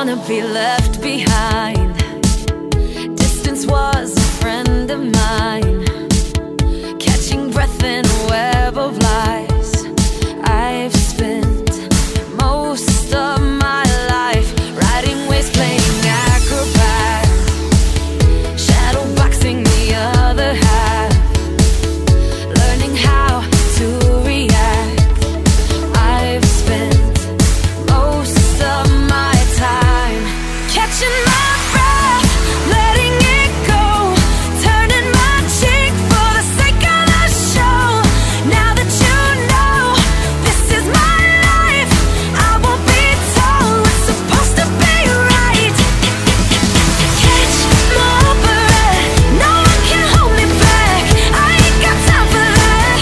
wanna be left behind. Distance was a friend of mine, catching breath in a web of lies. I've spent most of my life riding waves, playing acrobat, shadow boxing the other half, learning how to react. I've spent most of my time catching my breath, letting it go, turning my cheek for the sake of the show. Now that you know this is my life, I won't be told what's supposed to be right. Catch my breath, no one can hold me back, I ain't got time for that.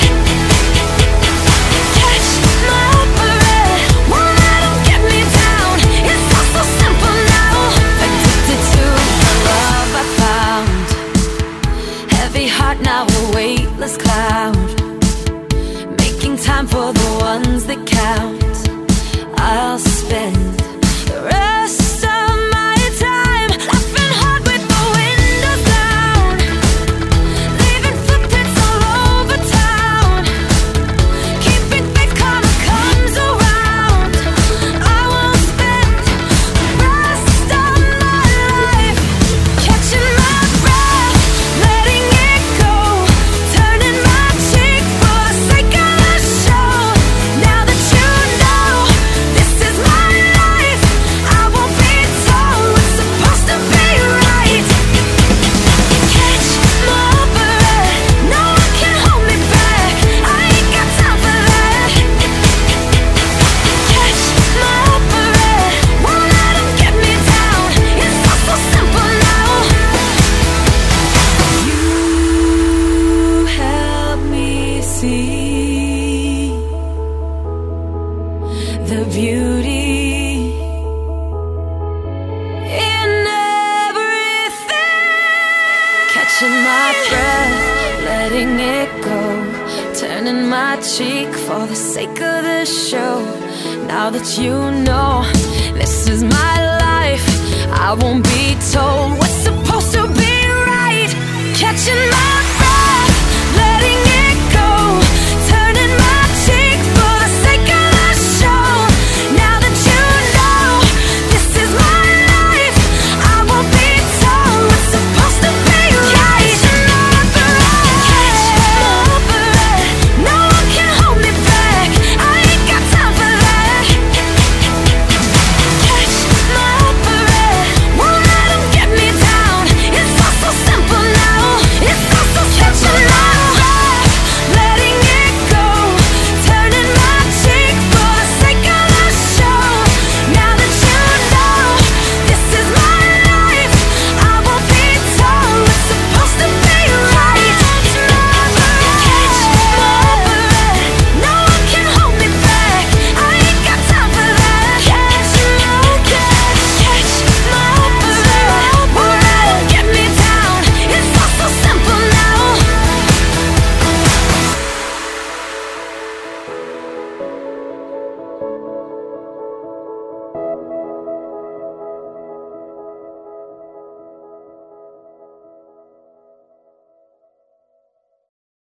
Catch my breath, won't let them get me down, it's all so simple now. Addicted to the love I found, heavy heart now a weightless cloud, making time for the ones that count. I'll spend the rest of my time laughing hard with the windows down, leaving footprints all over town, keeping faith karma comes around. I will spend the rest of my life catching my breath, letting it go, turning my cheek for the sake of the show. Now that you know this is my life, I won't be told what's supposed to be right. Catch my breath, no one can hold me back, I ain't got time for that. Catch my breath, won't let them get me down, it's all so simple now. You help me see the beauty in everything. Catching my breath, letting it go, turning my cheek for the sake of the show. Now that you know this is my life, I won't be told